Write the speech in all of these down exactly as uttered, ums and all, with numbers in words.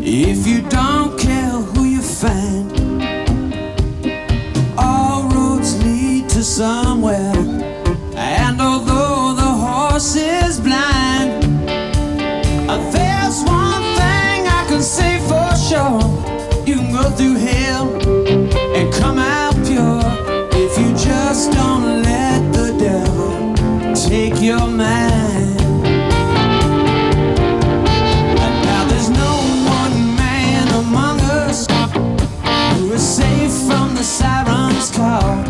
If you don't care who you find, all roads lead to somewhere. And although the horse is blind, uh, there's one thing I can say for sure: you can go through hell and come out pure if you just don't let the devil take your mind. Now there's no one man among us who is safe from the siren's call.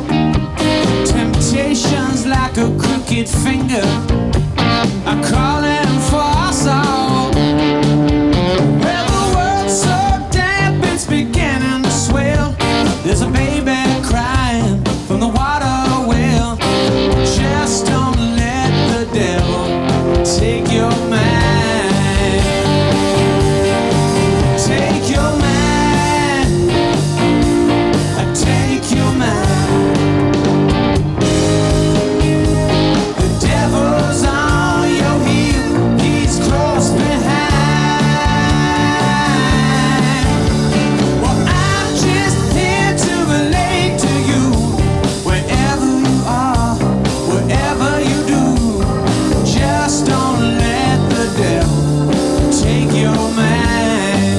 Temptations like a crooked finger are calling for us all. Well, the world's so damp it's beginning to swell. There's a baby crying from the water well. Just don't let the devil take your mind. Take your mind. Take your mind. The devil's on your heel, he's close behind. Well, I'm just here to relate to you. Wherever you are, wherever you do, just don't let the devil take your mind.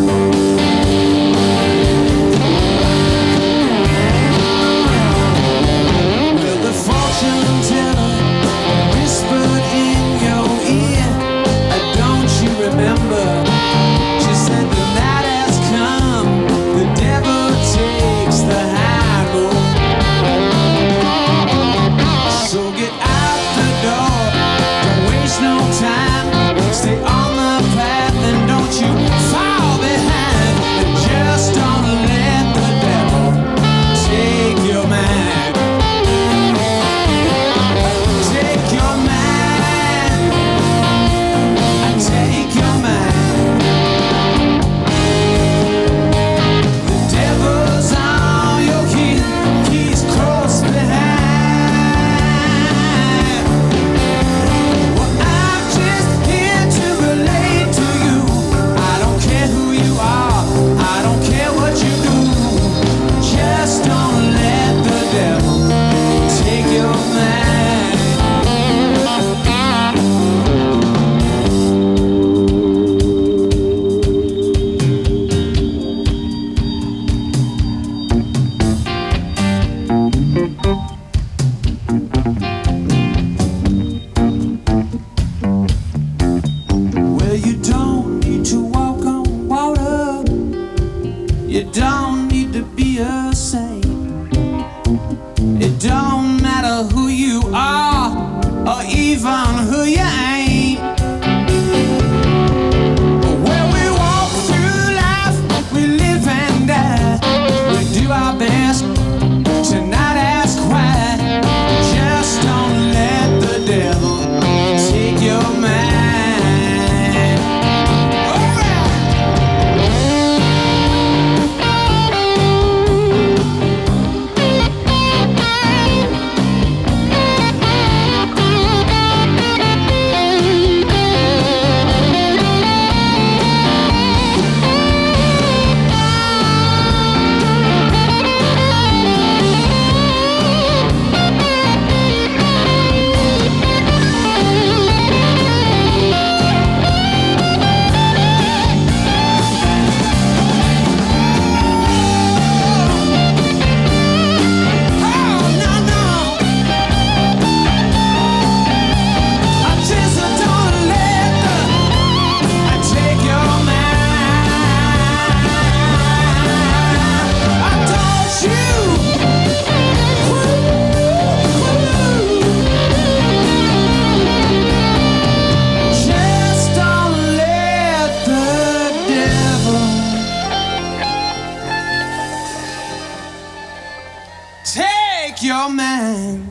Well, the fortune teller whispered in your ear, uh, don't you remember? She said the night has come, the devil takes the high road. So get out the door, don't waste no time. Stay on the path and don't you fall behind. And just don't let the devil take your mind. Take your mind. Take your mind. The devil's on your heel, he's close behind. Well, I'm just here to relate to you. I don't care who you are, I don't care what you do. Just don't let the devil take your mind. Well, you don't need to walk on water, you don't need to be a saint. It don't matter who you are or even who you ain't. Well, we walk through life, we live and die. We do our best to not ask why. Just don't let the devil take your mind. Alright. Take your mind.